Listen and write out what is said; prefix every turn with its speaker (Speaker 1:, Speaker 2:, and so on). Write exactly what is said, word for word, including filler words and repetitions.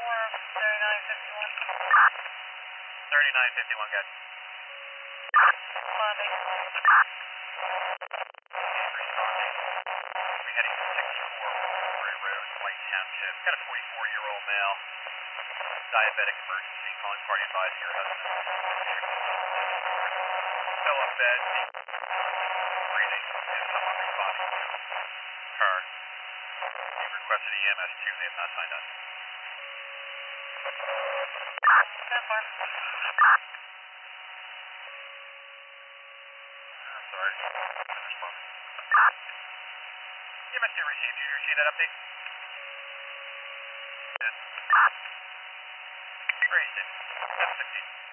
Speaker 1: thirty-nine fifty-one.
Speaker 2: thirty-nine fifty-one, good.
Speaker 1: Responding.
Speaker 2: Responding. We're heading to sixty-four Woodbury Road, White Township. Got a forty-four-year-old male, diabetic emergency, calling party advising your husband. Fell up bed, deep breathing, and someone responding to her. You've requested E M S two, they have not signed up.
Speaker 1: ten four.
Speaker 2: I'm sorry, didn't respond. E M S two received, did you receive that update? Did. Where is it? seven sixteen.